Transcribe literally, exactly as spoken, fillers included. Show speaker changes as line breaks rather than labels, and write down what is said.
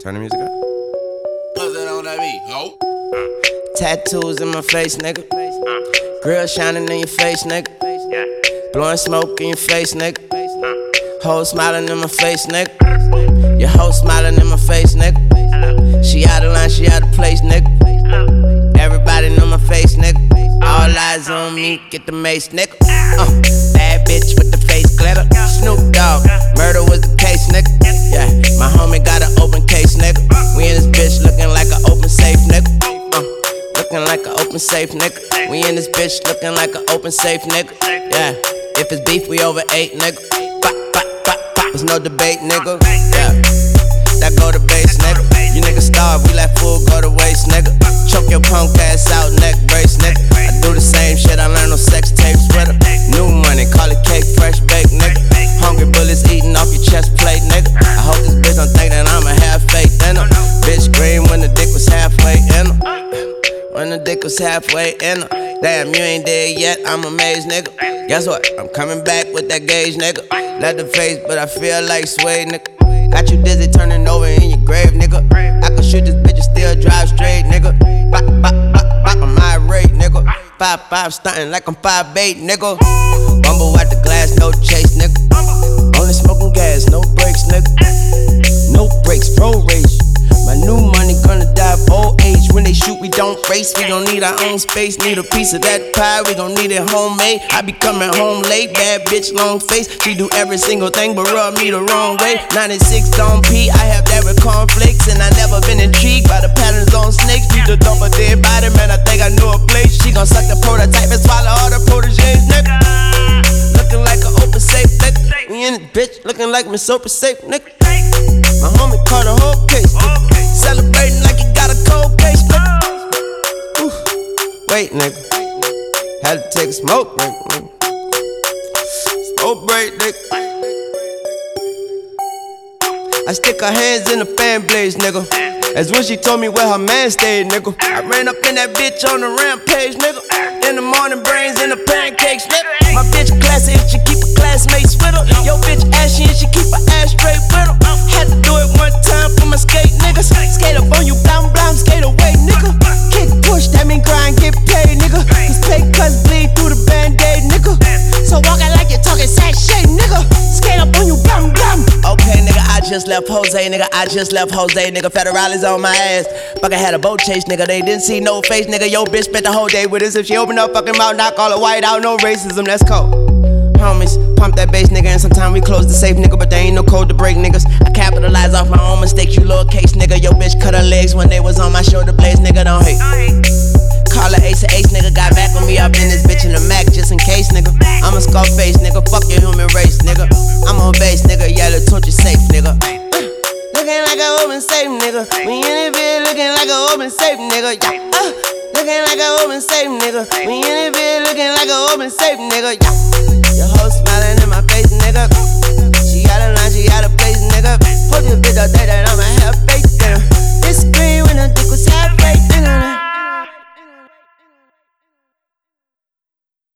Turn the music up.
What's that on that beat, ho?
Tattoos in my face, nigga. Grill shining in your face, nigga. Blowing smoke in your face, nigga. Hoe smiling in my face, nigga. Your hoe smiling in my face, nigga. She out of line, she out of place, nigga. Everybody know my face, nigga. All eyes on me, get the mace, nigga. Uh, bad bitch with the face glitter. Snoop Dogg, murder was the case, nigga. Yeah, my homie got an open case, nigga. We in this bitch looking like an open safe, nigga. Uh, looking like an open safe, nigga. We in this bitch looking like an open safe, nigga. Yeah, if it's beef, we over eight, nigga. Bop, bop, bop, bop. There's no debate, nigga. Yeah, that go to base, nigga. You niggas starve, we let food go to waste, nigga. Choke your punk ass out, neck brace, nigga. I do the same shit, I learn on sex tapes with her. New money, call it cake, fresh baked, nigga. Hungry bullets eating off your chest plate, nigga. I hope this bitch don't think that I'ma have faith in her. Bitch scream when the dick was halfway in her. When the dick was halfway in her. Damn, you ain't dead yet, I'm amazed, nigga. Guess what? I'm coming back with that gauge, nigga. Let the face, but I feel like sway, nigga. Got you dizzy, turning over in your grave, nigga. I can shoot this bitch and still drive straight, nigga. Bop, bop, bop, bop, I'm irate, nigga. Five, five, stunting like I'm five, eight, nigga. Bumble out the glass, no chase, nigga. Only smoking gas, no brakes, nigga. No brakes, road rage. My new money gonna die of old age. When they shoot, we don't race. We don't need our own space. Need a piece of that pie, we gon' need it homemade. I be coming home late, bad bitch, long face. She do every single thing but rub me the wrong way. ninety-six Don P, I have that with cornflakes. And I never been intrigued by the patterns on snakes. Need to dump a dead body, man, I think I knew a place. She gon' suck the prototype and swallow all the proteges, nigga. Looking like an open safe, nigga. We in this bitch, looking like Miss Open Safe, nigga. My homie caught a whole case, nigga. Celebrating like he got a cold case, nigga. Ooh. Wait, nigga. Had to take a smoke break, nigga. Smoke break, nigga. I stick her hands in the fan blades, nigga. That's when she told me where her man stayed, nigga. I ran up in that bitch on the rampage, nigga. In the morning, brains in the pancakes, nigga. My bitch classy and she keep her classmates with her. Yo bitch ashy and she keep her ass straight with her. Had to do it one time for my skate niggas. Skate up on you, blam blam, skate away, nigga. Kick push, that mean grind, get paid, nigga. Cause pay cuts bleed through the band-aid, nigga. So walking like you're talking sachet, nigga. Skate up on you, blam blam. Okay, nigga, I just left Jose, nigga. I just left Jose, nigga. Federales on my ass. Fucking had a boat chase, nigga. They didn't see no face, nigga. Yo bitch spent the whole day with us. If she open up fucking mouth, knock all the white out, no racism, that's cold. Homies, pump that bass, nigga, and sometime we close the safe, nigga, but there ain't no code to break, niggas. I capitalize off my own mistakes, you lowercase, nigga. Yo bitch cut her legs when they was on my shoulder blades, nigga, don't hate. Call her ace of ace, nigga, got back on me, up in this bitch in the Mac, just in case, nigga. I'm a Scarface, nigga, fuck your human race, nigga. I'm on base, nigga, yeah, the torch is safe, nigga. Looking like a open safe, nigga. We in it, bitch, looking like a open safe, nigga, yeah. Uh, looking like a open safe, nigga. We in it, bitch, looking like a open safe, nigga, yeah. Your hoe smiling in my face, nigga.